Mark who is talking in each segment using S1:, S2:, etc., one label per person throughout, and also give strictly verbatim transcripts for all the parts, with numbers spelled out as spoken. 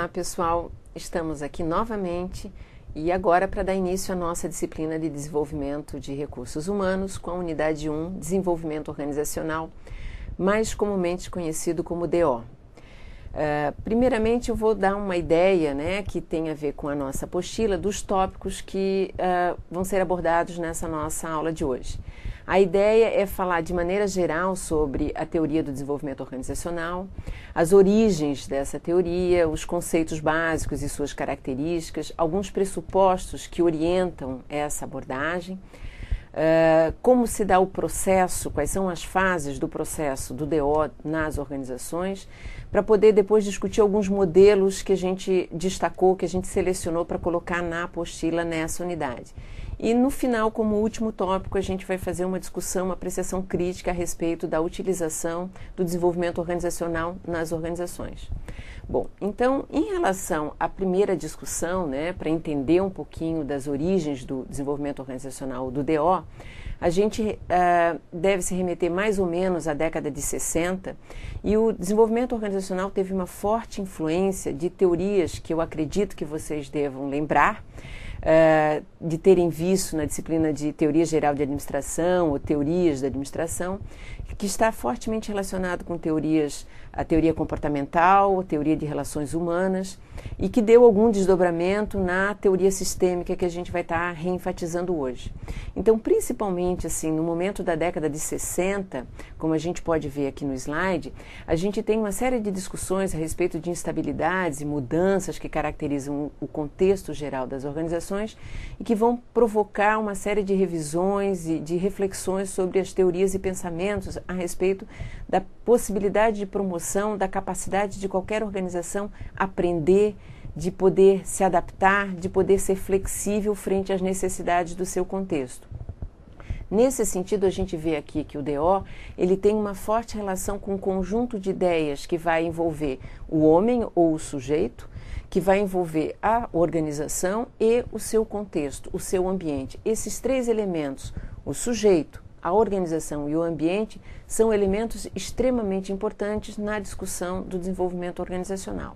S1: Olá pessoal, estamos aqui novamente e agora para dar início à nossa disciplina de desenvolvimento de recursos humanos com a unidade um, desenvolvimento organizacional, mais comumente conhecido como D O. Uh, primeiramente eu vou dar uma ideia, né, que tem a ver com a nossa apostila dos tópicos que uh, vão ser abordados nessa nossa aula de hoje. A ideia é falar de maneira geral sobre a teoria do desenvolvimento organizacional, as origens dessa teoria, os conceitos básicos e suas características, alguns pressupostos que orientam essa abordagem, uh, como se dá o processo, quais são as fases do processo do D O nas organizações, para poder depois discutir alguns modelos que a gente destacou, que a gente selecionou para colocar na apostila nessa unidade. E no final, como último tópico, a gente vai fazer uma discussão, uma apreciação crítica a respeito da utilização do desenvolvimento organizacional nas organizações. Bom, então, em relação à primeira discussão, né, para entender um pouquinho das origens do desenvolvimento organizacional do D O, a gente uh, deve se remeter mais ou menos à década de sessenta, e o desenvolvimento organizacional teve uma forte influência de teorias que eu acredito que vocês devam lembrar, Uh, de terem visto na disciplina de Teoria Geral de Administração ou Teorias da Administração, que está fortemente relacionado com teorias, a teoria comportamental, a teoria de relações humanas, e que deu algum desdobramento na teoria sistêmica que a gente vai estar reenfatizando hoje. Então, principalmente assim, no momento da década de sessenta, como a gente pode ver aqui no slide, a gente tem uma série de discussões a respeito de instabilidades e mudanças que caracterizam o contexto geral das organizações e que vão provocar uma série de revisões e de reflexões sobre as teorias e pensamentos a respeito da possibilidade de promoção da capacidade de qualquer organização aprender, de poder se adaptar, de poder ser flexível frente às necessidades do seu contexto. Nesse sentido, a gente vê aqui que o D O ele tem uma forte relação com um conjunto de ideias que vai envolver o homem ou o sujeito, que vai envolver a organização e o seu contexto, o seu ambiente. Esses três elementos, o sujeito, a organização e o ambiente, são elementos extremamente importantes na discussão do desenvolvimento organizacional.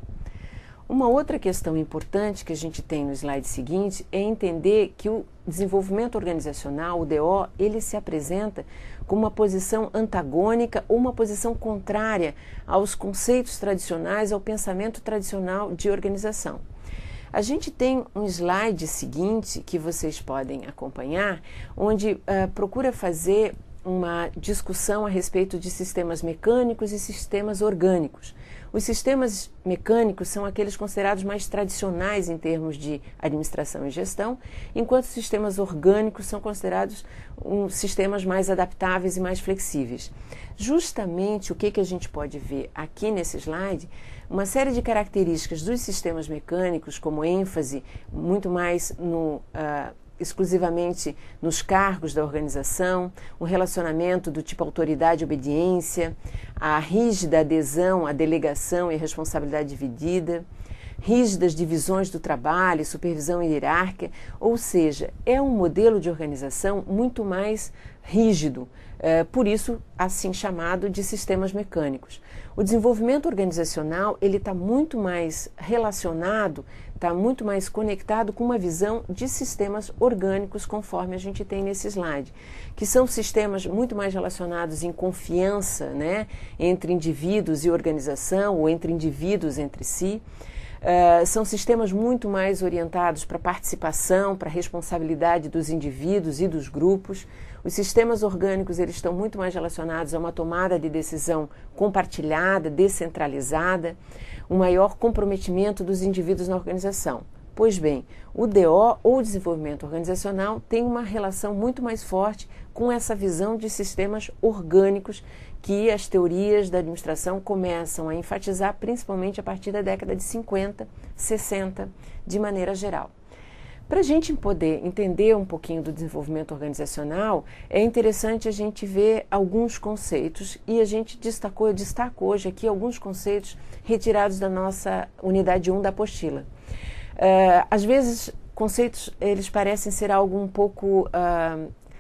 S1: Uma outra questão importante que a gente tem no slide seguinte é entender que o desenvolvimento organizacional, o D O, ele se apresenta como uma posição antagônica ou uma posição contrária aos conceitos tradicionais, ao pensamento tradicional de organização. A gente tem um slide seguinte que vocês podem acompanhar, onde uh, procura fazer uma discussão a respeito de sistemas mecânicos e sistemas orgânicos. Os sistemas mecânicos são aqueles considerados mais tradicionais em termos de administração e gestão, enquanto os sistemas orgânicos são considerados um, sistemas mais adaptáveis e mais flexíveis. Justamente o que, que a gente pode ver aqui nesse slide, uma série de características dos sistemas mecânicos, como ênfase muito mais no uh, exclusivamente nos cargos da organização, um relacionamento do tipo autoridade e obediência, a rígida adesão à delegação e responsabilidade dividida, rígidas divisões do trabalho, supervisão hierárquica, ou seja, é um modelo de organização muito mais rígido, é, por isso assim chamado de sistemas mecânicos. O desenvolvimento organizacional ele está muito mais relacionado, está muito mais conectado com uma visão de sistemas orgânicos, conforme a gente tem nesse slide, que são sistemas muito mais relacionados em confiança, né, entre indivíduos e organização, ou entre indivíduos entre si. Uh, são sistemas muito mais orientados para a participação, para a responsabilidade dos indivíduos e dos grupos. Os sistemas orgânicos eles estão muito mais relacionados a uma tomada de decisão compartilhada, descentralizada, um maior comprometimento dos indivíduos na organização. Pois bem, o D O, ou desenvolvimento organizacional, tem uma relação muito mais forte com essa visão de sistemas orgânicos que as teorias da administração começam a enfatizar, principalmente a partir da década de cinquenta, sessenta, de maneira geral. Para a gente poder entender um pouquinho do desenvolvimento organizacional, é interessante a gente ver alguns conceitos, e a gente destacou, eu destaco hoje aqui alguns conceitos retirados da nossa unidade um da apostila. Uh, às vezes, conceitos, eles parecem ser algo um pouco uh,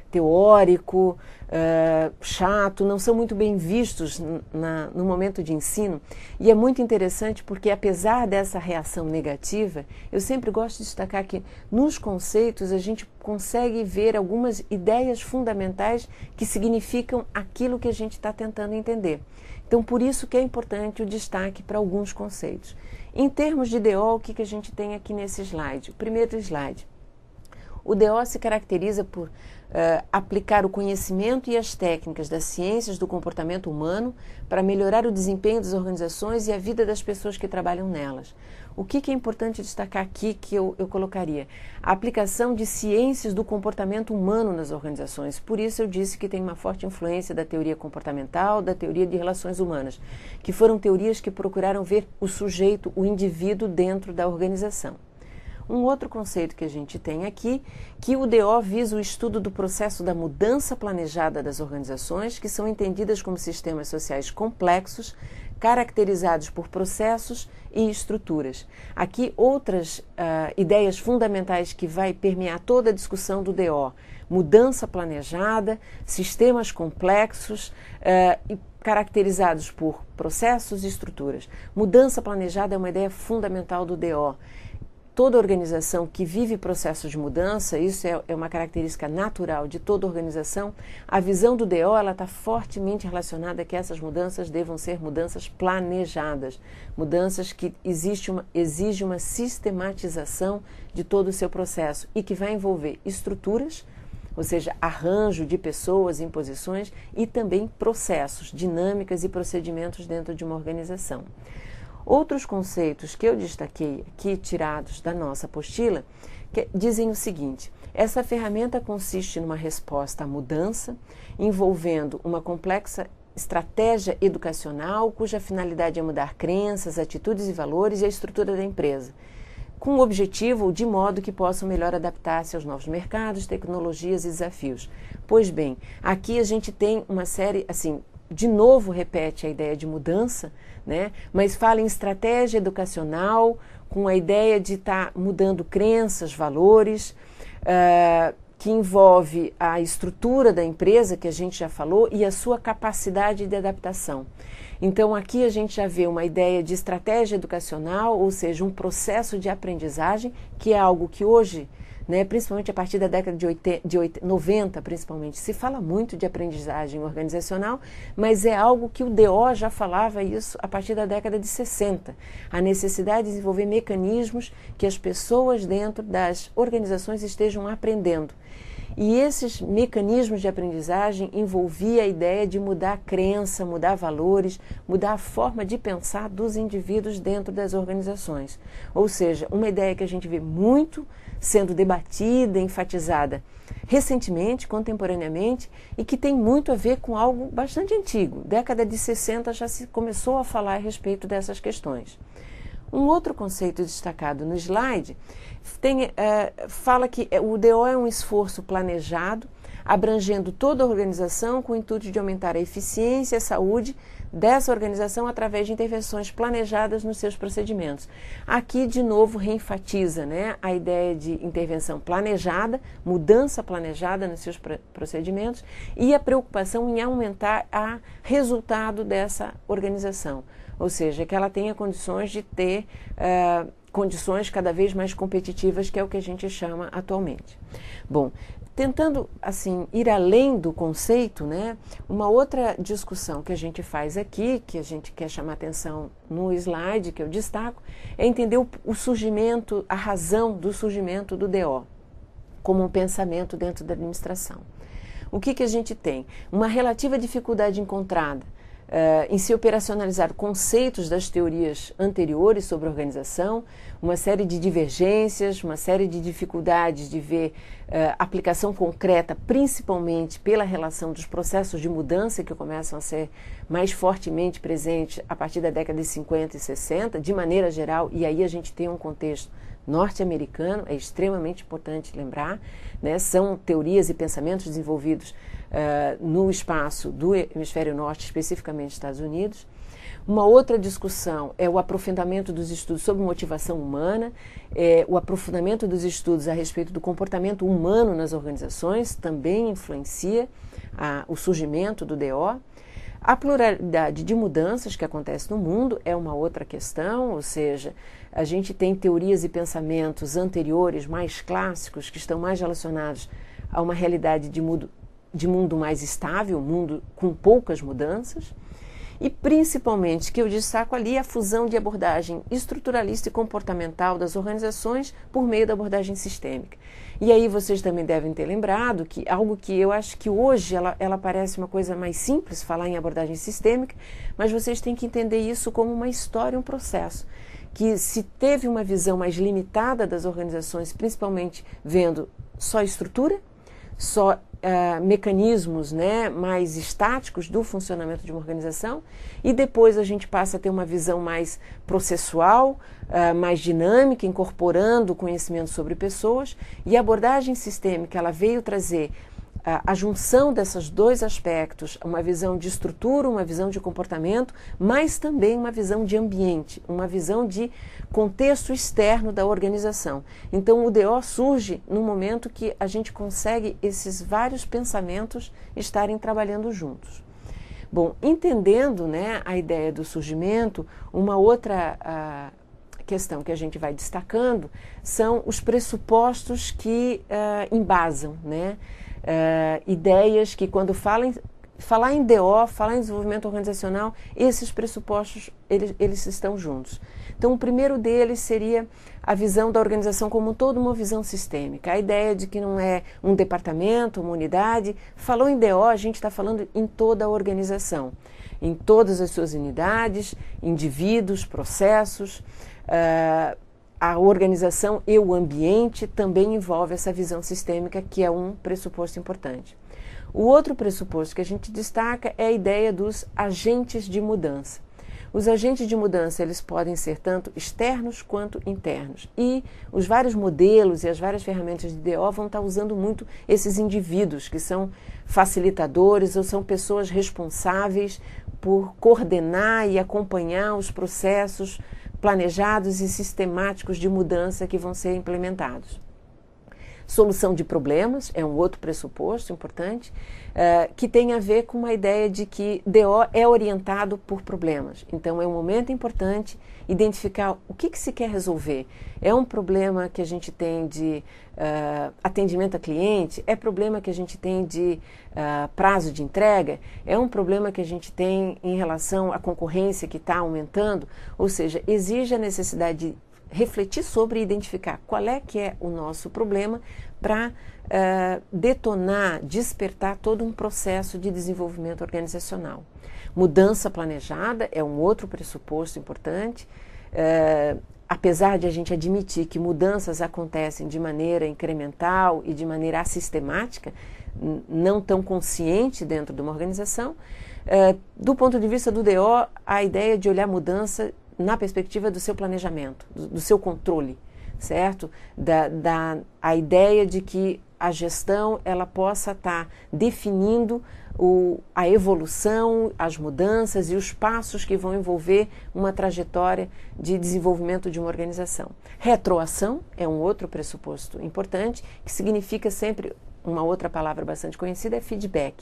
S1: teórico, uh, chato, não são muito bem vistos na, no momento de ensino. E é muito interessante porque, apesar dessa reação negativa, eu sempre gosto de destacar que nos conceitos a gente consegue ver algumas ideias fundamentais que significam aquilo que a gente está tentando entender. Então, por isso que é importante o destaque para alguns conceitos. Em termos de D O, o que, que a gente tem aqui nesse slide? O primeiro slide. O D O se caracteriza por uh, aplicar o conhecimento e as técnicas das ciências do comportamento humano para melhorar o desempenho das organizações e a vida das pessoas que trabalham nelas. O que, que é importante destacar aqui que eu, eu colocaria? A aplicação de ciências do comportamento humano nas organizações. Por isso eu disse que tem uma forte influência da teoria comportamental, da teoria de relações humanas, que foram teorias que procuraram ver o sujeito, o indivíduo dentro da organização. Um outro conceito que a gente tem aqui, que o D O visa o estudo do processo da mudança planejada das organizações, que são entendidas como sistemas sociais complexos, caracterizados por processos e estruturas. Aqui outras uh, ideias fundamentais que vai permear toda a discussão do D O. Mudança planejada, sistemas complexos uh, e caracterizados por processos e estruturas. Mudança planejada é uma ideia fundamental do D O. Toda organização que vive processos de mudança, isso é, é uma característica natural de toda organização, a visão do D O está fortemente relacionada a que essas mudanças devam ser mudanças planejadas, mudanças que existe uma, exige uma sistematização de todo o seu processo e que vai envolver estruturas, ou seja, arranjo de pessoas em posições e também processos, dinâmicas e procedimentos dentro de uma organização. Outros conceitos que eu destaquei aqui, tirados da nossa apostila, que dizem o seguinte: essa ferramenta consiste numa resposta à mudança, envolvendo uma complexa estratégia educacional, cuja finalidade é mudar crenças, atitudes e valores e a estrutura da empresa, com o objetivo de modo que possam melhor adaptar-se aos novos mercados, tecnologias e desafios. Pois bem, aqui a gente tem uma série, assim, de novo repete a ideia de mudança, né? Mas fala em estratégia educacional, com a ideia de estar tá mudando crenças, valores, uh, que envolve a estrutura da empresa, que a gente já falou, e a sua capacidade de adaptação. Então, aqui a gente já vê uma ideia de estratégia educacional, ou seja, um processo de aprendizagem, que é algo que hoje, né, principalmente a partir da década de, oitenta, de noventa, principalmente, se fala muito de aprendizagem organizacional, mas é algo que o D O já falava isso a partir da década de sessenta. A necessidade de desenvolver mecanismos que as pessoas dentro das organizações estejam aprendendo. E esses mecanismos de aprendizagem envolviam a ideia de mudar a crença, mudar valores, mudar a forma de pensar dos indivíduos dentro das organizações. Ou seja, uma ideia que a gente vê muito sendo debatida, enfatizada recentemente, contemporaneamente, e que tem muito a ver com algo bastante antigo. Década de sessenta já se começou a falar a respeito dessas questões. Um outro conceito destacado no slide tem, uh, fala que o D O é um esforço planejado, abrangendo toda a organização com o intuito de aumentar a eficiência e a saúde dessa organização através de intervenções planejadas nos seus procedimentos. Aqui, de novo, reenfatiza, né, a ideia de intervenção planejada, mudança planejada nos seus procedimentos e a preocupação em aumentar o resultado dessa organização. Ou seja, que ela tenha condições de ter uh, condições cada vez mais competitivas, que é o que a gente chama atualmente. Bom, tentando, assim, ir além do conceito, né, uma outra discussão que a gente faz aqui, que a gente quer chamar atenção no slide, que eu destaco, é entender o, o surgimento, a razão do surgimento do D O, como um pensamento dentro da administração. O que que a gente tem? Uma relativa dificuldade encontrada Uh, em se operacionalizar conceitos das teorias anteriores sobre organização, uma série de divergências, uma série de dificuldades de ver uh, aplicação concreta, principalmente pela relação dos processos de mudança que começam a ser mais fortemente presentes a partir da década de cinquenta e sessenta, de maneira geral, e aí a gente tem um contexto norte-americano, é extremamente importante lembrar, né? São teorias e pensamentos desenvolvidos uh, no espaço do hemisfério norte, especificamente Estados Unidos. Uma outra discussão é o aprofundamento dos estudos sobre motivação humana, é, o aprofundamento dos estudos a respeito do comportamento humano nas organizações também influencia a, o surgimento do D O. A pluralidade de mudanças que acontece no mundo é uma outra questão, ou seja, a gente tem teorias e pensamentos anteriores, mais clássicos, que estão mais relacionados a uma realidade de mundo, de mundo mais estável, mundo com poucas mudanças, e principalmente, que eu destaco ali, a fusão de abordagem estruturalista e comportamental das organizações por meio da abordagem sistêmica. E aí vocês também devem ter lembrado que algo que eu acho que hoje ela, ela parece uma coisa mais simples, falar em abordagem sistêmica, mas vocês têm que entender isso como uma história, um processo, que se teve uma visão mais limitada das organizações, principalmente vendo só estrutura, só uh, mecanismos, né, mais estáticos do funcionamento de uma organização, e depois a gente passa a ter uma visão mais processual, uh, mais dinâmica, incorporando conhecimento sobre pessoas, e a abordagem sistêmica ela veio trazer a junção desses dois aspectos, uma visão de estrutura, uma visão de comportamento, mas também uma visão de ambiente, uma visão de contexto externo da organização. Então o D O surge no momento que a gente consegue esses vários pensamentos estarem trabalhando juntos. Bom, entendendo, né, a ideia do surgimento, uma outra a, questão que a gente vai destacando são os pressupostos que uh, embasam, né? Uh, ideias que quando falam, falar em D O, falar em desenvolvimento organizacional, esses pressupostos, eles, eles estão juntos. Então, o primeiro deles seria a visão da organização como um todo, uma visão sistêmica. A ideia de que não é um departamento, uma unidade. Falou em D O, a gente está falando em toda a organização, em todas as suas unidades, indivíduos, processos. Uh, A organização e o ambiente também envolve essa visão sistêmica, que é um pressuposto importante. O outro pressuposto que a gente destaca é a ideia dos agentes de mudança. Os agentes de mudança, eles podem ser tanto externos quanto internos. E os vários modelos e as várias ferramentas de D O vão estar usando muito esses indivíduos, que são facilitadores ou são pessoas responsáveis por coordenar e acompanhar os processos planejados e sistemáticos de mudança que vão ser implementados. Solução de problemas é um outro pressuposto importante, uh, que tem a ver com uma ideia de que D O é orientado por problemas. Então, é um momento importante identificar o que, que se quer resolver. É um problema que a gente tem de uh, atendimento a cliente? É problema que a gente tem de uh, prazo de entrega? É um problema que a gente tem em relação à concorrência que está aumentando? Ou seja, exige a necessidade de refletir sobre e identificar qual é que é o nosso problema para uh, detonar, despertar todo um processo de desenvolvimento organizacional. Mudança planejada é um outro pressuposto importante. Uh, apesar de a gente admitir que mudanças acontecem de maneira incremental e de maneira assistemática, não tão consciente dentro de uma organização, uh, do ponto de vista do D O, a ideia de olhar mudança na perspectiva do seu planejamento, do, do seu controle, certo? Da, da, a ideia de que a gestão ela possa estar definindo o, a evolução, as mudanças e os passos que vão envolver uma trajetória de desenvolvimento de uma organização. Retroação é um outro pressuposto importante, que significa sempre, uma outra palavra bastante conhecida é feedback.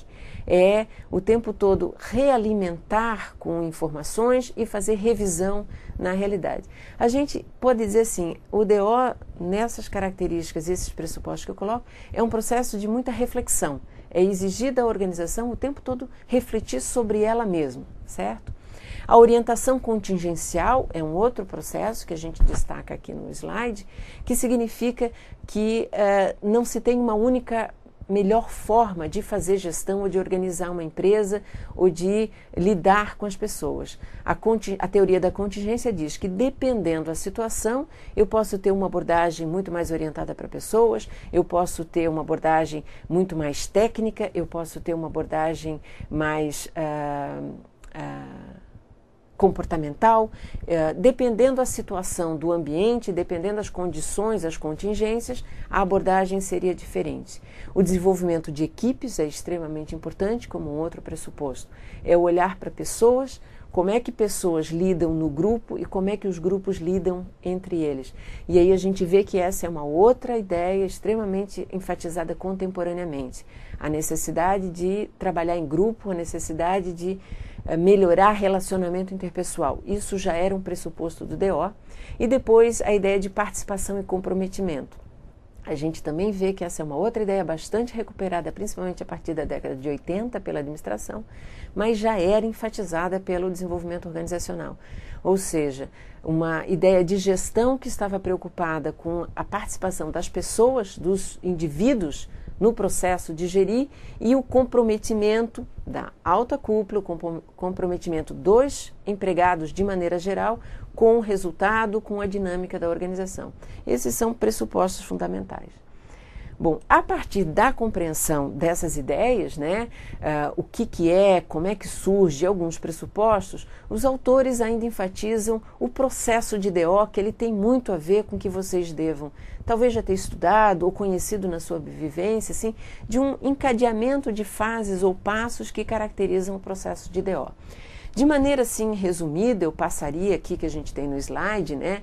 S1: É o tempo todo realimentar com informações e fazer revisão na realidade. A gente pode dizer assim, o D O, nessas características, esses pressupostos que eu coloco, é um processo de muita reflexão. É exigir da organização o tempo todo refletir sobre ela mesma, certo? A orientação contingencial é um outro processo que a gente destaca aqui no slide, que significa que uh, não se tem uma única melhor forma de fazer gestão ou de organizar uma empresa ou de lidar com as pessoas. A, a teoria da contingência diz que, dependendo da situação, eu posso ter uma abordagem muito mais orientada para pessoas, eu posso ter uma abordagem muito mais técnica, eu posso ter uma abordagem mais uh, uh, comportamental, eh, dependendo da situação do ambiente, dependendo das condições, das contingências, a abordagem seria diferente. O desenvolvimento de equipes é extremamente importante, como um outro pressuposto. É o olhar para pessoas como é que pessoas lidam no grupo e como é que os grupos lidam entre eles. E aí a gente vê que essa é uma outra ideia extremamente enfatizada contemporaneamente. A necessidade de trabalhar em grupo, a necessidade de uh, melhorar relacionamento interpessoal. Isso já era um pressuposto do D O. E depois a ideia de participação e comprometimento. A gente também vê que essa é uma outra ideia bastante recuperada, principalmente a partir da década de oitenta pela administração, mas já era enfatizada pelo desenvolvimento organizacional. Ou seja, uma ideia de gestão que estava preocupada com a participação das pessoas, dos indivíduos, no processo de gerir e o comprometimento da alta cúpula, o comprometimento dos empregados de maneira geral com o resultado, com a dinâmica da organização. Esses são pressupostos fundamentais. Bom, a partir da compreensão dessas ideias, né, uh, o que, que é, como é que surge alguns pressupostos, os autores ainda enfatizam o processo de D O, que ele tem muito a ver com o que vocês devam, talvez já ter estudado ou conhecido na sua vivência, assim, de um encadeamento de fases ou passos que caracterizam o processo de D O. De maneira assim resumida, eu passaria aqui que a gente tem no slide, né,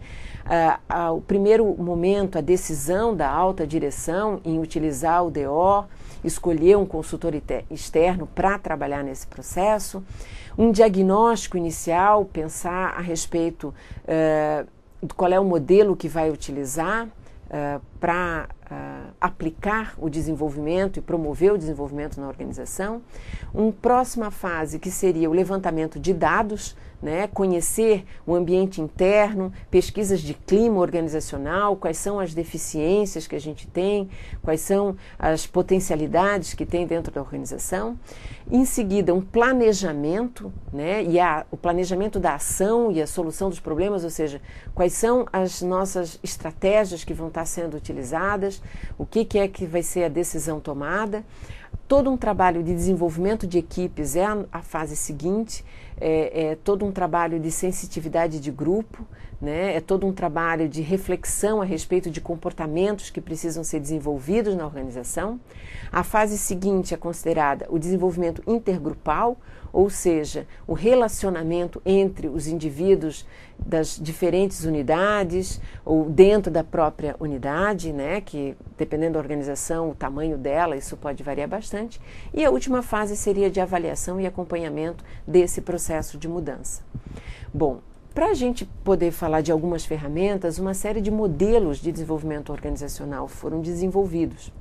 S1: uh, uh, o primeiro momento, a decisão da alta direção em utilizar o D O, escolher um consultor externo para trabalhar nesse processo, um diagnóstico inicial, pensar a respeito uh, de qual é o modelo que vai utilizar uh, para uh, aplicar o desenvolvimento e promover o desenvolvimento na organização. Uma próxima fase que seria o levantamento de dados, né, conhecer o ambiente interno, pesquisas de clima organizacional, quais são as deficiências que a gente tem, quais são as potencialidades que tem dentro da organização. Em seguida, um planejamento, né, e a, o planejamento da ação e a solução dos problemas, ou seja, quais são as nossas estratégias que vão estar sendo utilizadas, o que, que é que vai ser a decisão tomada. Todo um trabalho de desenvolvimento de equipes é a, a fase seguinte, é, é todo um trabalho de sensitividade de grupo, né, é todo um trabalho de reflexão a respeito de comportamentos que precisam ser desenvolvidos na organização. A fase seguinte é considerada o desenvolvimento intergrupal, ou seja, o relacionamento entre os indivíduos das diferentes unidades ou dentro da própria unidade, né, que dependendo da organização, o tamanho dela, isso pode variar bastante. E a última fase seria de avaliação e acompanhamento desse processo de mudança. Bom, para a gente poder falar de algumas ferramentas, uma série de modelos de desenvolvimento organizacional foram desenvolvidos.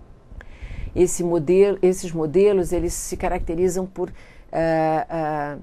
S1: Esse modelo, esses modelos, eles se caracterizam por uh, uh,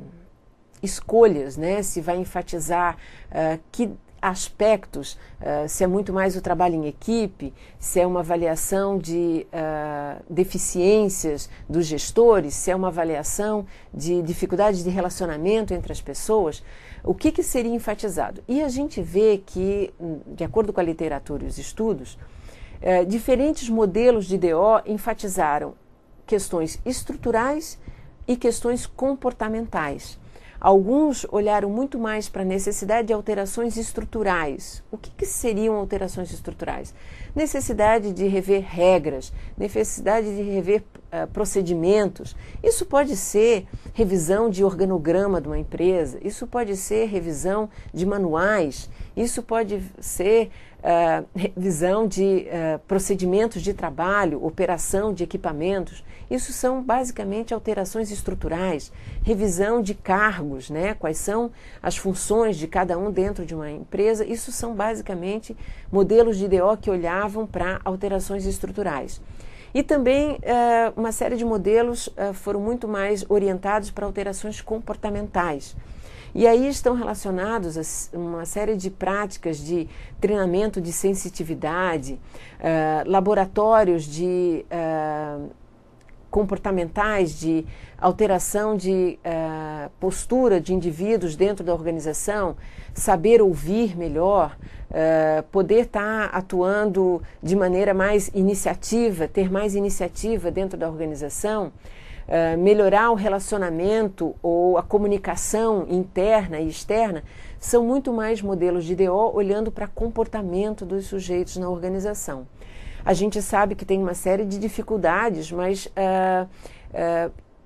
S1: escolhas, né? Se vai enfatizar uh, que aspectos, uh, se é muito mais o trabalho em equipe, se é uma avaliação de uh, deficiências dos gestores, se é uma avaliação de dificuldades de relacionamento entre as pessoas, o que, que seria enfatizado? E a gente vê que, de acordo com a literatura e os estudos, uh, diferentes modelos de D O enfatizaram questões estruturais e questões comportamentais. Alguns olharam muito mais para a necessidade de alterações estruturais. O que, que seriam alterações estruturais? Necessidade de rever regras, necessidade de rever uh, procedimentos. Isso pode ser revisão de organograma de uma empresa, isso pode ser revisão de manuais, isso pode ser uh, revisão de uh, procedimentos de trabalho, operação de equipamentos. Isso são basicamente alterações estruturais, revisão de cargos, né? Quais são as funções de cada um dentro de uma empresa. Isso são basicamente modelos de D O que olhavam para alterações estruturais. E também uh, uma série de modelos uh, foram muito mais orientados para alterações comportamentais. E aí estão relacionados a uma série de práticas de treinamento de sensitividade, uh, laboratórios de uh, comportamentais, de alteração de uh, postura de indivíduos dentro da organização, saber ouvir melhor, uh, poder estar tá atuando de maneira mais iniciativa, ter mais iniciativa dentro da organização, uh, melhorar o relacionamento ou a comunicação interna e externa, são muito mais modelos de D O olhando para comportamento dos sujeitos na organização. A gente sabe que tem uma série de dificuldades, mas uh, uh,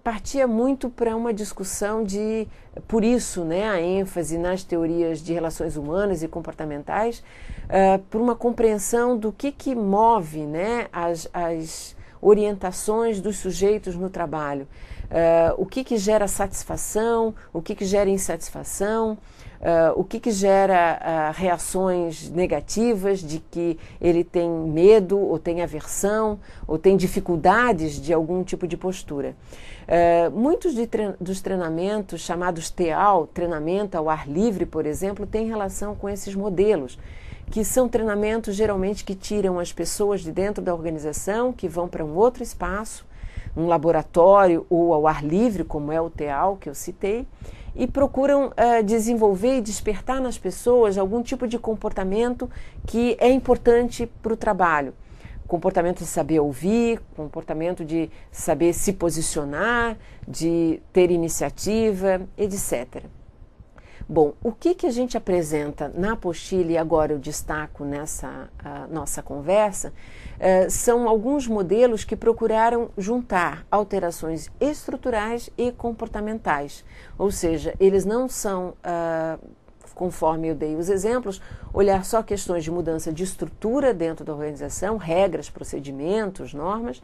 S1: partia muito para uma discussão de, por isso, né, a ênfase nas teorias de relações humanas e comportamentais, uh, por uma compreensão do que, que move, né, as, as orientações dos sujeitos no trabalho. Uh, o que, que gera satisfação, o que, que gera insatisfação, Uh, o que, que gera uh, reações negativas, de que ele tem medo, ou tem aversão, ou tem dificuldades de algum tipo de postura. Uh, muitos de tre- dos treinamentos chamados T A L, treinamento ao ar livre, por exemplo, têm relação com esses modelos, que são treinamentos geralmente que tiram as pessoas de dentro da organização, que vão para um outro espaço, um laboratório ou ao ar livre, como é o T A L que eu citei, e procuram uh, desenvolver e despertar nas pessoas algum tipo de comportamento que é importante para o trabalho. Comportamento de saber ouvir, comportamento de saber se posicionar, de ter iniciativa, etcétera. Bom, o que, que a gente apresenta na apostila, e agora eu destaco nessa nossa conversa, uh, são alguns modelos que procuraram juntar alterações estruturais e comportamentais. Ou seja, eles não são, uh, conforme eu dei os exemplos, olhar só questões de mudança de estrutura dentro da organização, regras, procedimentos, normas,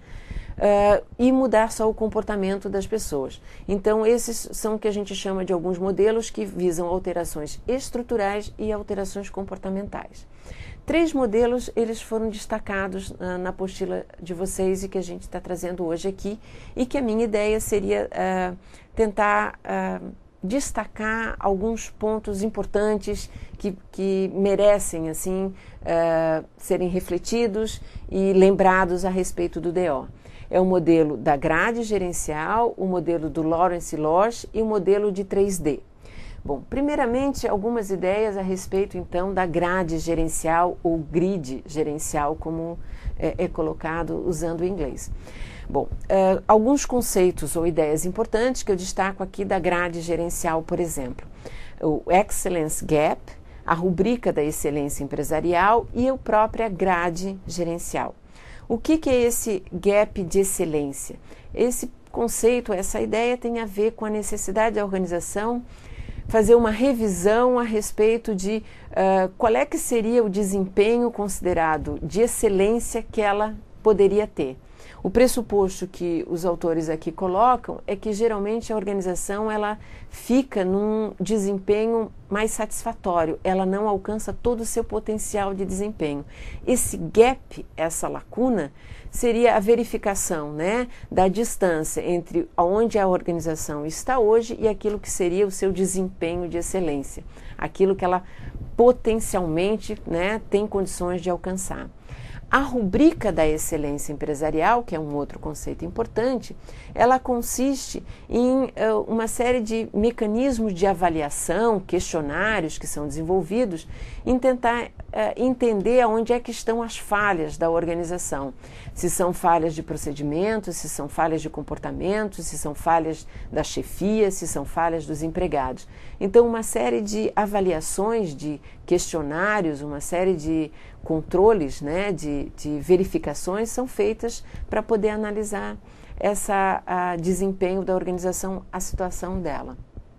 S1: Uh, e mudar só o comportamento das pessoas. Então, esses são o que a gente chama de alguns modelos que visam alterações estruturais e alterações comportamentais. Três modelos, eles foram destacados uh, na apostila de vocês e que a gente está trazendo hoje aqui, e que a minha ideia seria uh, tentar uh, destacar alguns pontos importantes que, que merecem assim uh, serem refletidos e lembrados a respeito do D O. É o modelo da grade gerencial, o modelo do Lawrence Losh e o modelo de três D. Bom, primeiramente, algumas ideias a respeito, então, da grade gerencial ou grid gerencial, como é, é colocado usando o inglês. Bom, uh, alguns conceitos ou ideias importantes que eu destaco aqui da grade gerencial, por exemplo. O Excellence Gap, a rubrica da excelência empresarial e a própria grade gerencial. O que, que é esse gap de excelência? Esse conceito, essa ideia tem a ver com a necessidade da organização fazer uma revisão a respeito de uh, qual é que seria o desempenho considerado de excelência que ela poderia ter. O pressuposto que os autores aqui colocam é que geralmente a organização ela fica num desempenho mais satisfatório, ela não alcança todo o seu potencial de desempenho. Esse gap, essa lacuna, seria a verificação, né, da distância entre onde a organização está hoje e aquilo que seria o seu desempenho de excelência, aquilo que ela potencialmente, né, tem condições de alcançar. A rubrica da excelência empresarial, que é um outro conceito importante, ela consiste em uh, uma série de mecanismos de avaliação, questionários que são desenvolvidos, em tentar uh, entender onde é que estão as falhas da organização. Se são falhas de procedimentos, se são falhas de comportamento, se são falhas da chefia, se são falhas dos empregados. Então, uma série de avaliações, de questionários, uma série de controles, né, de, de verificações são feitas para poder analisar essa a desempenho da organização, a situação dela.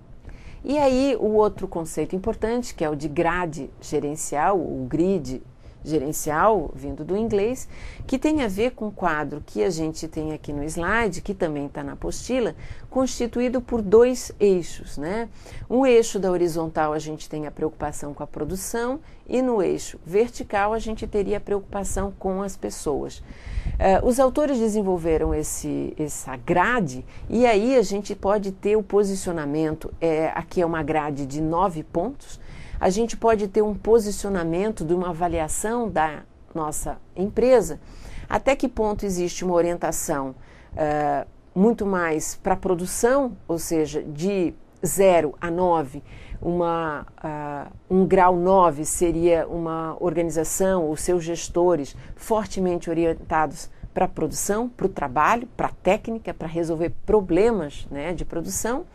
S1: E aí o outro conceito importante, que é o de grade gerencial, o grid gerencial, vindo do inglês, que tem a ver com o quadro que a gente tem aqui no slide, que também está na apostila, constituído por dois eixos, né? Um eixo da horizontal a gente tem a preocupação com a produção e no eixo vertical a gente teria a preocupação com as pessoas. Uh, os autores desenvolveram esse, essa grade e aí a gente pode ter o posicionamento, é, aqui é uma grade de nove pontos, a gente pode ter um posicionamento de uma avaliação da nossa empresa, até que ponto existe uma orientação uh, muito mais para a produção, ou seja, de zero a nove, uma, uh, um grau nove seria uma organização, os seus gestores fortemente orientados para a produção, para o trabalho, para a técnica, para resolver problemas, né, de produção.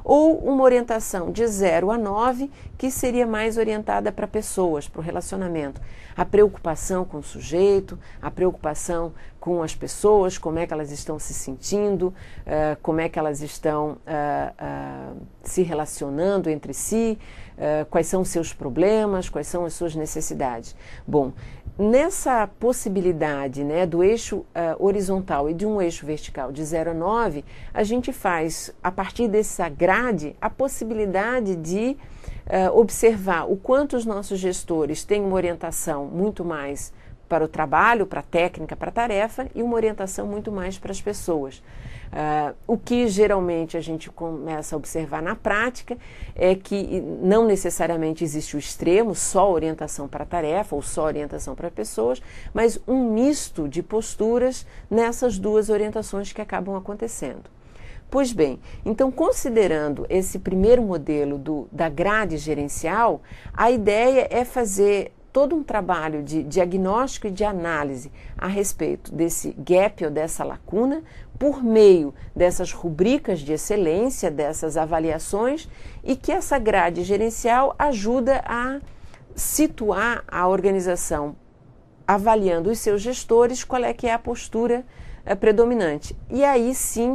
S1: ou uma orientação de zero a nove, que seria mais orientada para pessoas, para o relacionamento. A preocupação com o sujeito, a preocupação com as pessoas, como é que elas estão se sentindo, uh, como é que elas estão uh, uh, se relacionando entre si, uh, quais são os seus problemas, quais são as suas necessidades. Bom, nessa possibilidade, né, do eixo uh, horizontal e de um eixo vertical de zero a nove, a gente faz, a partir dessa grade, a possibilidade de uh, observar o quanto os nossos gestores têm uma orientação muito mais para o trabalho, para a técnica, para a tarefa, e uma orientação muito mais para as pessoas. Uh, o que geralmente a gente começa a observar na prática é que não necessariamente existe o extremo, só orientação para a tarefa ou só orientação para pessoas, mas um misto de posturas nessas duas orientações que acabam acontecendo. Pois bem, então considerando esse primeiro modelo do, da grade gerencial, a ideia é fazer todo um trabalho de diagnóstico e de análise a respeito desse gap ou dessa lacuna, por meio dessas rubricas de excelência, dessas avaliações, e que essa grade gerencial ajuda a situar a organização, avaliando os seus gestores, qual é que é a postura é, predominante. E aí sim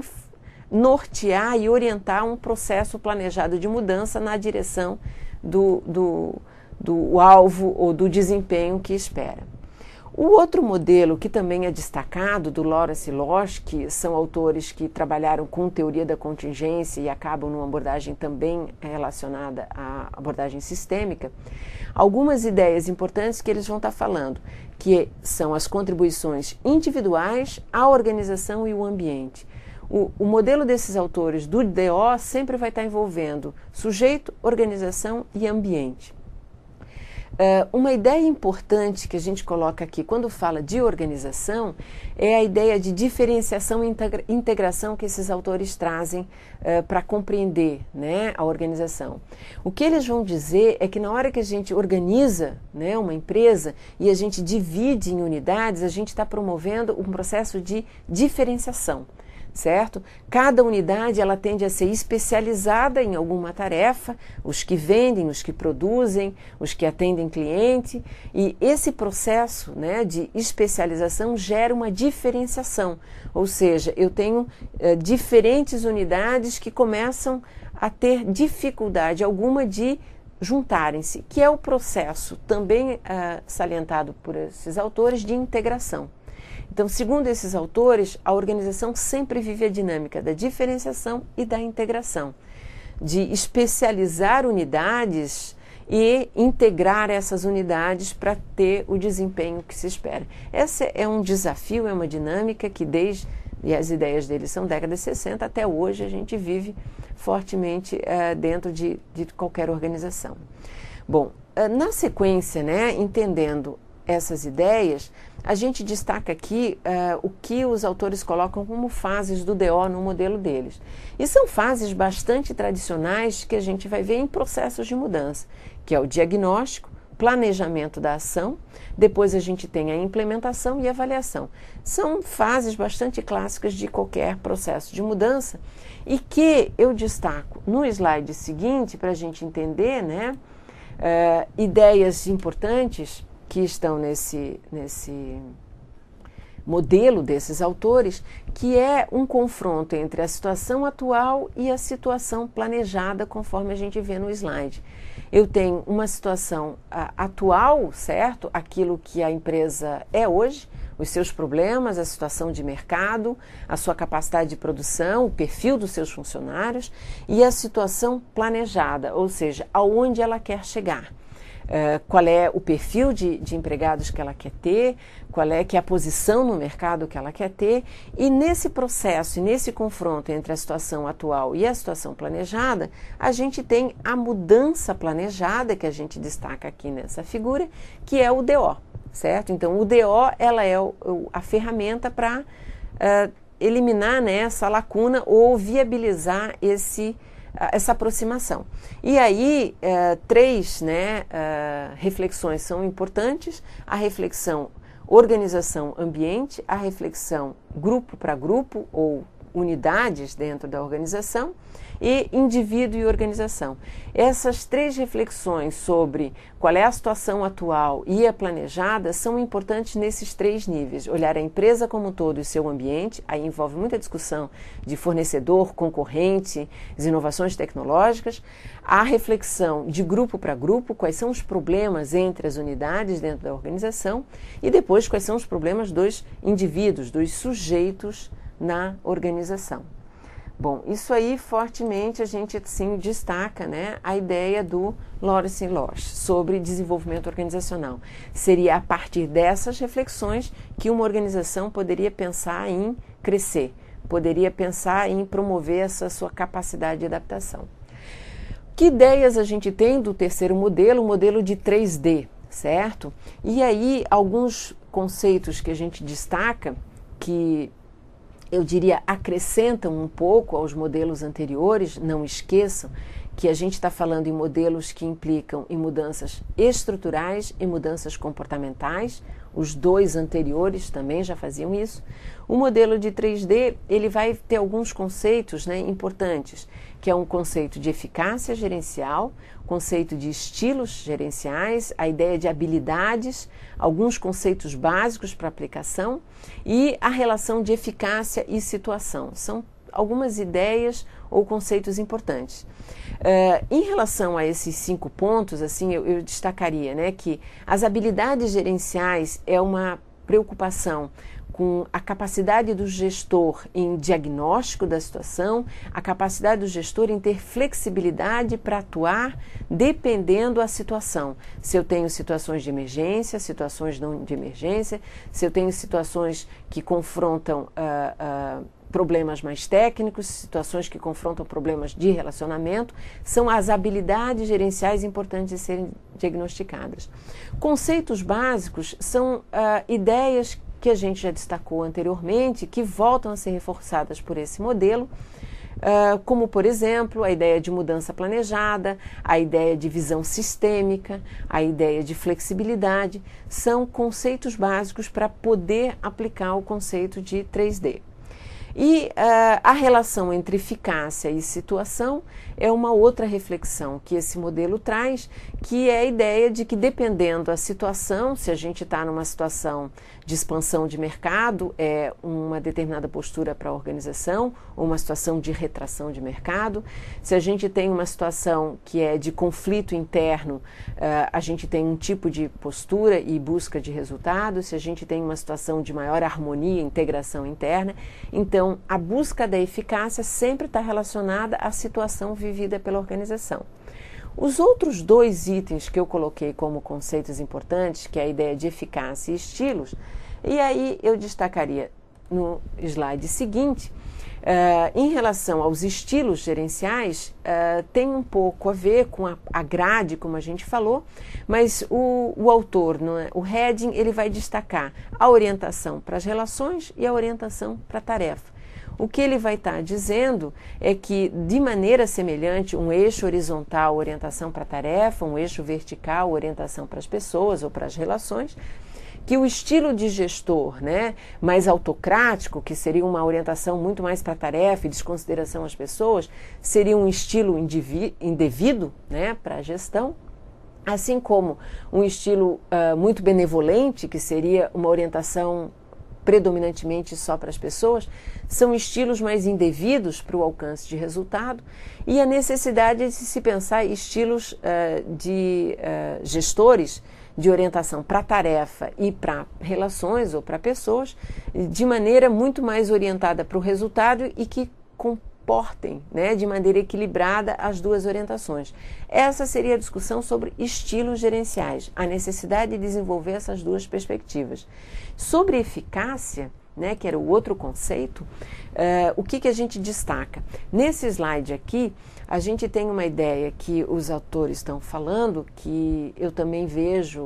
S1: nortear e orientar um processo planejado de mudança na direção do, do do alvo ou do desempenho que espera. O outro modelo que também é destacado, do Lawrence e Losh, que são autores que trabalharam com teoria da contingência e acabam numa abordagem também relacionada à abordagem sistêmica, algumas ideias importantes que eles vão estar falando, que são as contribuições individuais à organização e o ambiente. O, o modelo desses autores do D O sempre vai estar envolvendo sujeito, organização e ambiente. Uh, uma ideia importante que a gente coloca aqui quando fala de organização é a ideia de diferenciação e integra integração que esses autores trazem uh, para compreender, né, a organização. O que eles vão dizer é que na hora que a gente organiza, né, uma empresa e a gente divide em unidades, a gente está promovendo um processo de diferenciação. Certo? Cada unidade ela tende a ser especializada em alguma tarefa, os que vendem, os que produzem, os que atendem cliente, e esse processo, né, de especialização gera uma diferenciação, ou seja, eu tenho eh, diferentes unidades que começam a ter dificuldade alguma de juntarem-se, que é o processo também ah, salientado por esses autores de integração. Então, segundo esses autores, a organização sempre vive a dinâmica da diferenciação e da integração, de especializar unidades e integrar essas unidades para ter o desempenho que se espera. Esse é um desafio, é uma dinâmica que desde, e as ideias deles são década de sessenta, até hoje a gente vive fortemente uh, dentro de, de qualquer organização. Bom, uh, na sequência, né, entendendo essas ideias, a gente destaca aqui uh, o que os autores colocam como fases do D O no modelo deles. E são fases bastante tradicionais que a gente vai ver em processos de mudança, que é o diagnóstico, planejamento da ação, depois a gente tem a implementação e avaliação. São fases bastante clássicas de qualquer processo de mudança e que eu destaco no slide seguinte para a gente entender, né, uh, ideias importantes que estão nesse, nesse modelo desses autores, que é um confronto entre a situação atual e a situação planejada, conforme a gente vê no slide. Eu tenho uma situação a, atual, certo? Aquilo que a empresa é hoje, os seus problemas, a situação de mercado, a sua capacidade de produção, o perfil dos seus funcionários, e a situação planejada, ou seja, aonde ela quer chegar. Uh, qual é o perfil de, de empregados que ela quer ter, qual é que é a posição no mercado que ela quer ter, e nesse processo, e nesse confronto entre a situação atual e a situação planejada, a gente tem a mudança planejada, que a gente destaca aqui nessa figura, que é o D O, certo? Então, o D O, ela é o, o, a ferramenta para uh, eliminar, né, essa lacuna ou viabilizar esse essa aproximação. E aí, eh, três né, eh, reflexões são importantes: a reflexão organização-ambiente, a reflexão grupo para grupo ou unidades dentro da organização e indivíduo e organização. Essas três reflexões sobre qual é a situação atual e a planejada são importantes nesses três níveis. Olhar a empresa como um todo e seu ambiente, aí envolve muita discussão de fornecedor, concorrente, as inovações tecnológicas, a reflexão de grupo para grupo, quais são os problemas entre as unidades dentro da organização e depois quais são os problemas dos indivíduos, dos sujeitos na organização. Bom, isso aí fortemente a gente sim destaca, né, a ideia do Lawrence Losh sobre desenvolvimento organizacional. Seria a partir dessas reflexões que uma organização poderia pensar em crescer, poderia pensar em promover essa sua capacidade de adaptação. Que ideias a gente tem do terceiro modelo, o modelo de três D, certo? E aí alguns conceitos que a gente destaca que eu diria, acrescentam um pouco aos modelos anteriores. Não esqueçam que a gente está falando em modelos que implicam em mudanças estruturais e mudanças comportamentais. Os dois anteriores também já faziam isso. O modelo de três D, ele vai ter alguns conceitos, né, importantes, que é um conceito de eficácia gerencial, conceito de estilos gerenciais, a ideia de habilidades, alguns conceitos básicos para aplicação e a relação de eficácia e situação. São algumas ideias ou conceitos importantes. Uh, em relação a esses cinco pontos, assim, eu, eu destacaria, né, que as habilidades gerenciais é uma preocupação com a capacidade do gestor em diagnóstico da situação, a capacidade do gestor em ter flexibilidade para atuar dependendo da situação. Se eu tenho situações de emergência, situações não de emergência, se eu tenho situações que confrontam uh, uh, problemas mais técnicos, situações que confrontam problemas de relacionamento, são as habilidades gerenciais importantes de serem diagnosticadas. Conceitos básicos são uh, ideias que a gente já destacou anteriormente, que voltam a ser reforçadas por esse modelo, uh, como, por exemplo, a ideia de mudança planejada, a ideia de visão sistêmica, a ideia de flexibilidade, são conceitos básicos para poder aplicar o conceito de três D. E uh, a relação entre eficácia e situação é uma outra reflexão que esse modelo traz, que é a ideia de que, dependendo da situação, se a gente está numa situação de expansão de mercado, é uma determinada postura para a organização, ou uma situação de retração de mercado. Se a gente tem uma situação que é de conflito interno, uh, a gente tem um tipo de postura e busca de resultado. Se a gente tem uma situação de maior harmonia, integração interna, então a busca da eficácia sempre está relacionada à situação vivida pela organização. Os outros dois itens que eu coloquei como conceitos importantes, que é a ideia de eficácia e estilos, e aí eu destacaria no slide seguinte, uh, em relação aos estilos gerenciais, uh, tem um pouco a ver com a, a grade, como a gente falou, mas o, o autor, é? o heading, ele vai destacar a orientação para as relações e a orientação para a tarefa. O que ele vai estar dizendo é que, de maneira semelhante, um eixo horizontal, orientação para a tarefa, um eixo vertical, orientação para as pessoas ou para as relações, que o estilo de gestor, né, mais autocrático, que seria uma orientação muito mais para a tarefa e desconsideração às pessoas, seria um estilo indevido, né, para a gestão, assim como um estilo uh, muito benevolente, que seria uma orientação predominantemente só para as pessoas, são estilos mais indevidos para o alcance de resultado, e a necessidade de se pensar estilos uh, de uh, gestores de orientação para tarefa e para relações ou para pessoas, de maneira muito mais orientada para o resultado e que comportem, né, de maneira equilibrada as duas orientações. Essa seria a discussão sobre estilos gerenciais, a necessidade de desenvolver essas duas perspectivas. Sobre eficácia, né, que era o outro conceito, uh, o que, que a gente destaca? Nesse slide aqui, a gente tem uma ideia que os autores estão falando, que eu também vejo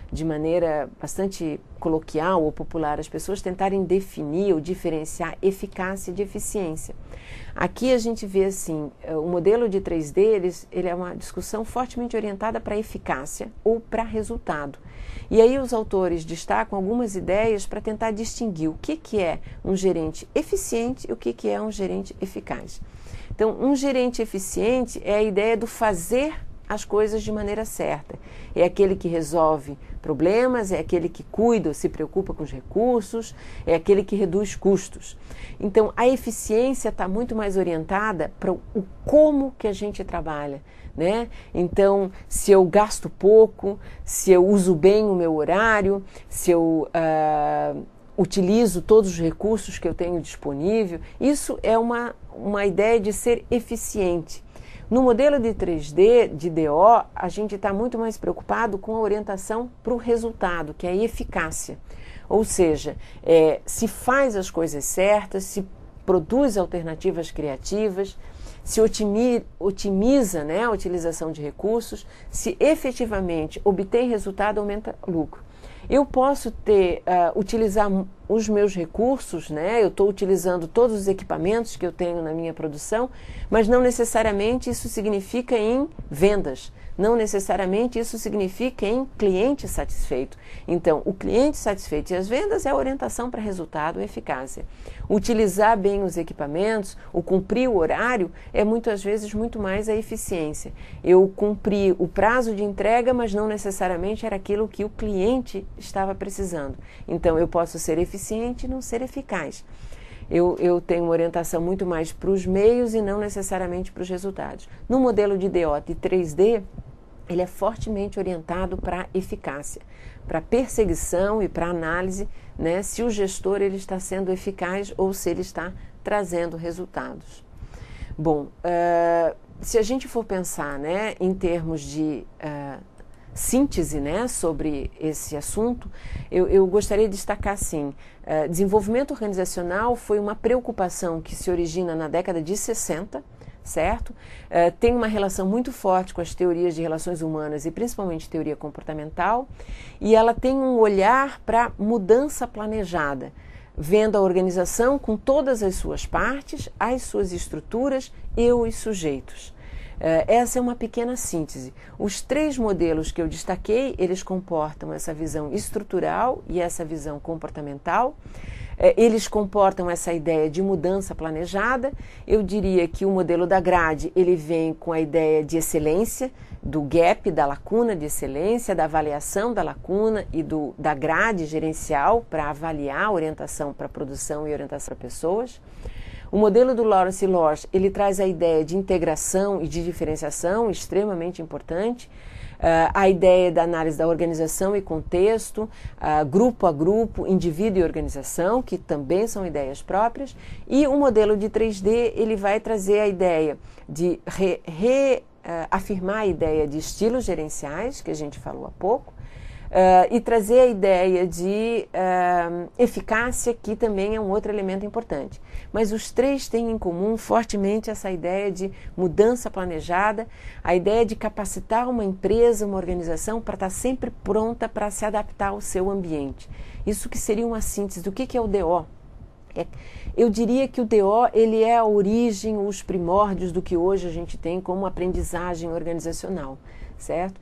S1: de maneira bastante coloquial ou popular, as pessoas tentarem definir ou diferenciar eficácia de eficiência. Aqui a gente vê assim, o modelo de três D, ele, ele é uma discussão fortemente orientada para eficácia ou para resultado. E aí os autores destacam algumas ideias para tentar distinguir o que, que é um gerente eficiente e o que, que é um gerente eficaz. Então, um gerente eficiente é a ideia do fazer as coisas de maneira certa. É aquele que resolve problemas, é aquele que cuida, se preocupa com os recursos, é aquele que reduz custos. Então, a eficiência está muito mais orientada para o como que a gente trabalha, né? Então, se eu gasto pouco, se eu uso bem o meu horário, se eu uh, utilizo todos os recursos que eu tenho disponível, isso é uma, uma ideia de ser eficiente. No modelo de três D, de D O, a gente está muito mais preocupado com a orientação para o resultado, que é a eficácia. Ou seja, é, se faz as coisas certas, se produz alternativas criativas, se otimi, otimiza, né, a utilização de recursos, se efetivamente obtém resultado, aumenta lucro. Eu posso ter, uh, utilizar os meus recursos, né? Eu estou utilizando todos os equipamentos que eu tenho na minha produção, mas não necessariamente isso significa em vendas, não necessariamente isso significa em cliente satisfeito. Então, o cliente satisfeito e as vendas é a orientação para resultado e eficácia. Utilizar bem os equipamentos, o cumprir o horário, é muitas vezes muito mais a eficiência. Eu cumpri o prazo de entrega, mas não necessariamente era aquilo que o cliente estava precisando. Então, eu posso ser eficiente e não ser eficaz. Eu, eu tenho uma orientação muito mais para os meios e não necessariamente para os resultados. No modelo de D O de três D, ele é fortemente orientado para eficácia, para perseguição e para análise, né, se o gestor ele está sendo eficaz ou se ele está trazendo resultados. Bom, uh, se a gente for pensar, né, em termos de uh, síntese, né, sobre esse assunto, eu, eu gostaria de destacar assim, uh, desenvolvimento organizacional foi uma preocupação que se origina na década de sessenta, certo? Uh, tem uma relação muito forte com as teorias de relações humanas e principalmente teoria comportamental, e ela tem um olhar para mudança planejada, vendo a organização com todas as suas partes, as suas estruturas e os sujeitos. Uh, essa é uma pequena síntese. Os três modelos que eu destaquei, eles comportam essa visão estrutural e essa visão comportamental. Uh, eles comportam essa ideia de mudança planejada. Eu diria que o modelo da grade, ele vem com a ideia de excelência, do gap, da lacuna de excelência, da avaliação da lacuna e do, da grade gerencial para avaliar a orientação para produção e orientação para pessoas. O modelo do Lawrence Lors, ele traz a ideia de integração e de diferenciação, extremamente importante, uh, a ideia da análise da organização e contexto, uh, grupo a grupo, indivíduo e organização, que também são ideias próprias, e o modelo de três D, ele vai trazer a ideia de re, re, uh, afirmar a ideia de estilos gerenciais, que a gente falou há pouco, Uh, e trazer a ideia de uh, eficácia, que também é um outro elemento importante. Mas os três têm em comum fortemente essa ideia de mudança planejada, a ideia de capacitar uma empresa, uma organização para estar sempre pronta para se adaptar ao seu ambiente. Isso que seria uma síntese do que, que é o D O. É, eu diria que o D O ele é a origem, os primórdios do que hoje a gente tem como aprendizagem organizacional. Certo?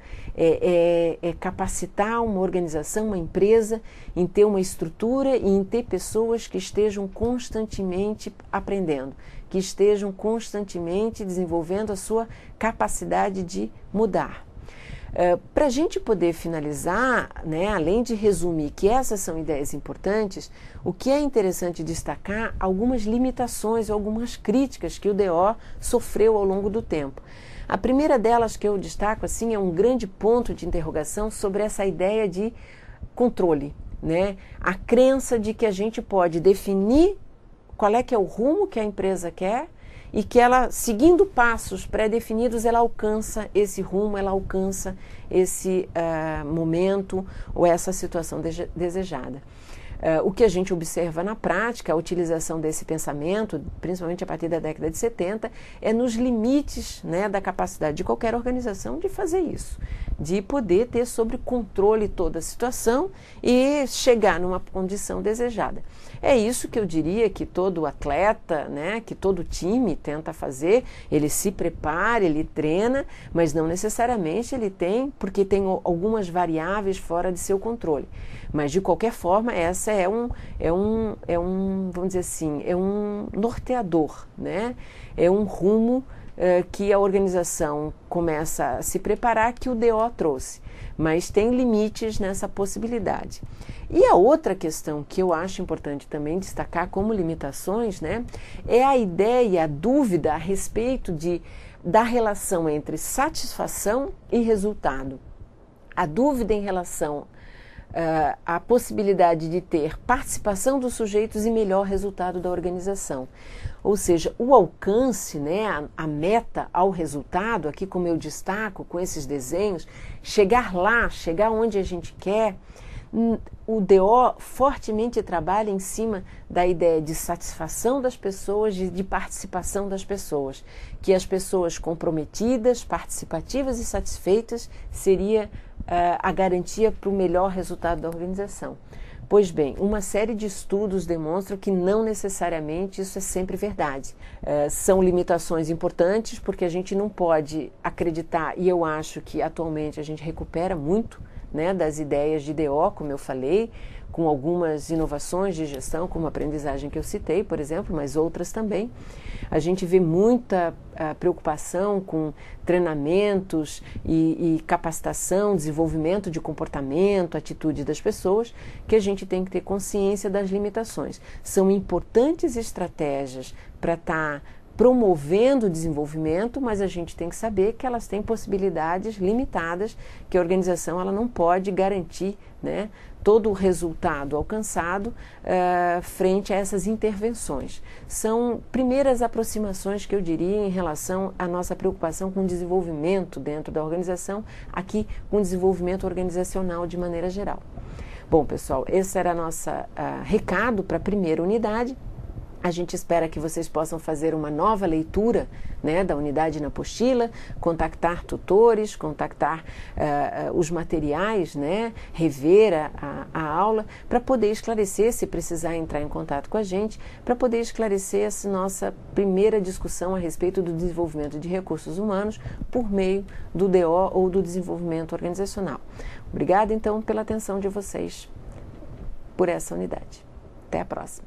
S1: É, é, é capacitar uma organização, uma empresa, em ter uma estrutura e em ter pessoas que estejam constantemente aprendendo, que estejam constantemente desenvolvendo a sua capacidade de mudar. Uh, para a gente poder finalizar, né, além de resumir que essas são ideias importantes, o que é interessante destacar algumas limitações, algumas críticas que o D O sofreu ao longo do tempo. A primeira delas que eu destaco assim é um grande ponto de interrogação sobre essa ideia de controle, né? A crença de que a gente pode definir qual é que é o rumo que a empresa quer e que ela, seguindo passos pré-definidos, ela alcança esse rumo, ela alcança esse uh, momento ou essa situação de- desejada. Uh, o que a gente observa na prática, a utilização desse pensamento, principalmente a partir da década de setenta, é nos limites, né, da capacidade de qualquer organização de fazer isso, de poder ter sob controle toda a situação e chegar numa condição desejada. É isso que eu diria que todo atleta, né, que todo time tenta fazer, ele se prepara, ele treina, mas não necessariamente ele tem, porque tem algumas variáveis fora de seu controle. Mas de qualquer forma, essa é um, é um, é um, vamos dizer assim, é um norteador, né? É um rumo eh, que a organização começa a se preparar, que o D O trouxe. Mas tem limites nessa possibilidade. E a outra questão que eu acho importante também destacar como limitações, né, é a ideia, a dúvida a respeito de, da relação entre satisfação e resultado. A dúvida em relação uh, à possibilidade de ter participação dos sujeitos e melhor resultado da organização. Ou seja, o alcance, né, a, a meta ao resultado, aqui como eu destaco com esses desenhos, chegar lá, chegar onde a gente quer. O D O fortemente trabalha em cima da ideia de satisfação das pessoas, de, de participação das pessoas, que as pessoas comprometidas, participativas e satisfeitas seria uh, a garantia para o melhor resultado da organização. Pois bem, uma série de estudos demonstram que não necessariamente isso é sempre verdade. Uh, são limitações importantes porque a gente não pode acreditar, e eu acho que atualmente a gente recupera muito, né, das ideias de D O, como eu falei, com algumas inovações de gestão, como a aprendizagem que eu citei, por exemplo, mas outras também. A gente vê muita uh, preocupação com treinamentos e, e capacitação, desenvolvimento de comportamento, atitude das pessoas, que a gente tem que ter consciência das limitações. São importantes estratégias para estar tá promovendo o desenvolvimento, mas a gente tem que saber que elas têm possibilidades limitadas, que a organização ela não pode garantir, né, todo o resultado alcançado uh, frente a essas intervenções. São primeiras aproximações que eu diria em relação à nossa preocupação com o desenvolvimento dentro da organização, aqui com o desenvolvimento organizacional de maneira geral. Bom, pessoal, esse era o nosso uh, recado para a primeira unidade. A gente espera que vocês possam fazer uma nova leitura, né, da unidade na apostila, contactar tutores, contactar uh, os materiais, né, rever a, a, a aula, para poder esclarecer, se precisar entrar em contato com a gente, para poder esclarecer essa nossa primeira discussão a respeito do desenvolvimento de recursos humanos por meio do D O ou do desenvolvimento organizacional. Obrigada, então, pela atenção de vocês por essa unidade. Até a próxima.